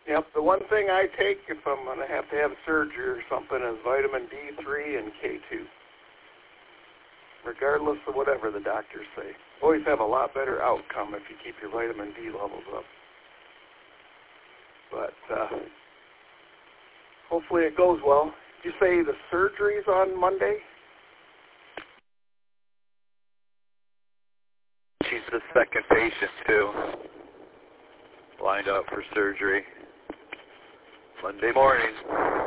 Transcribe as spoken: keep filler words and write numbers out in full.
Yep, the one thing I take if I'm going to have to have surgery or something is vitamin D three and K two. Regardless of whatever the doctors say. Always have a lot better outcome if you keep your vitamin D levels up. But uh, hopefully it goes well. Did you say the surgery's on Monday? She's the second patient, too. Lined up for surgery Monday morning.